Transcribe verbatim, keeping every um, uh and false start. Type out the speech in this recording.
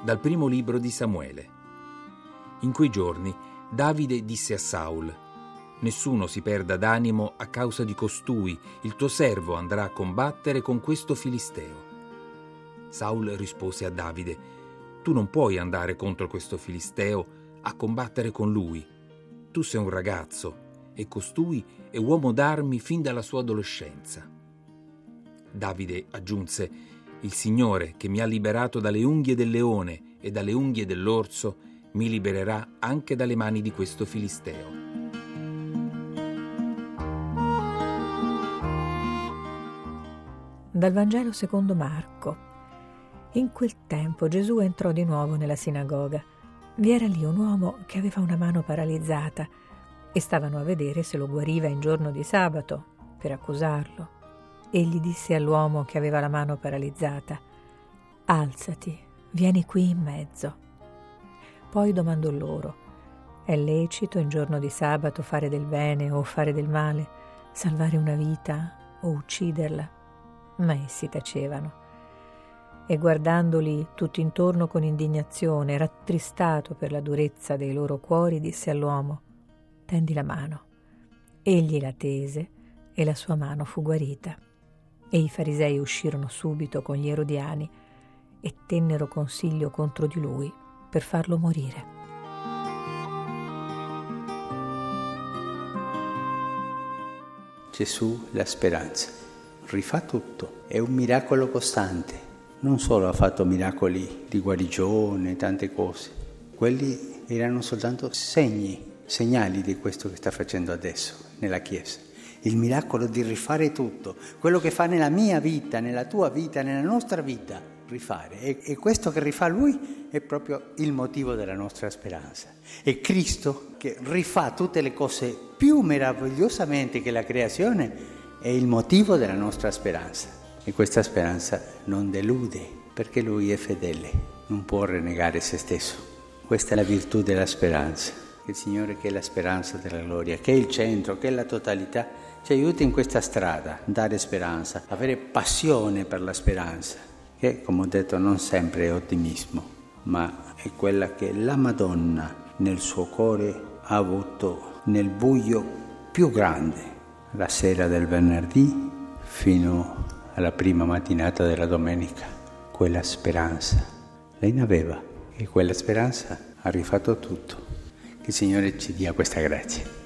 Dal primo libro di Samuele. In quei giorni Davide disse a Saul: «Nessuno si perda d'animo a causa di costui, il tuo servo andrà a combattere con questo filisteo». Saul rispose a Davide: «Tu non puoi andare contro questo filisteo a combattere con lui. Tu sei un ragazzo e costui è uomo d'armi fin dalla sua adolescenza». Davide aggiunse: «Il Signore, che mi ha liberato dalle unghie del leone e dalle unghie dell'orso, mi libererà anche dalle mani di questo filisteo». Dal Vangelo secondo Marco. In quel tempo Gesù entrò di nuovo nella sinagoga. Vi era lì un uomo che aveva una mano paralizzata e stavano a vedere se lo guariva in giorno di sabato per accusarlo. Egli disse all'uomo che aveva la mano paralizzata: «Alzati, vieni qui in mezzo». Poi domandò loro: «È lecito in giorno di sabato fare del bene o fare del male, salvare una vita o ucciderla?» Ma essi tacevano. E guardandoli tutti intorno con indignazione, rattristato per la durezza dei loro cuori, disse all'uomo: «Tendi la mano». Egli la tese e la sua mano fu guarita. E i farisei uscirono subito con gli erodiani e tennero consiglio contro di lui per farlo morire. Gesù, la speranza, rifà tutto, è un miracolo costante. Non solo ha fatto miracoli di guarigione, tante cose, quelli erano soltanto segni, segnali di questo che sta facendo adesso nella Chiesa. Il miracolo di rifare tutto, quello che fa nella mia vita, nella tua vita, nella nostra vita, rifare. E, e questo che rifà Lui è proprio il motivo della nostra speranza. È Cristo che rifà tutte le cose più meravigliosamente che la creazione, è il motivo della nostra speranza. E questa speranza non delude, perché Lui è fedele, non può rinnegare se stesso. Questa è la virtù della speranza. Il Signore, che è la speranza della gloria, che è il centro, che è la totalità, ci aiuta in questa strada, dare speranza, avere passione per la speranza, che, come ho detto, non sempre è ottimismo, ma è quella che la Madonna nel suo cuore ha avuto nel buio più grande, la sera del venerdì fino alla prima mattinata della domenica. Quella speranza lei ne aveva e quella speranza ha rifatto tutto. Che il Signore ci dia questa grazia.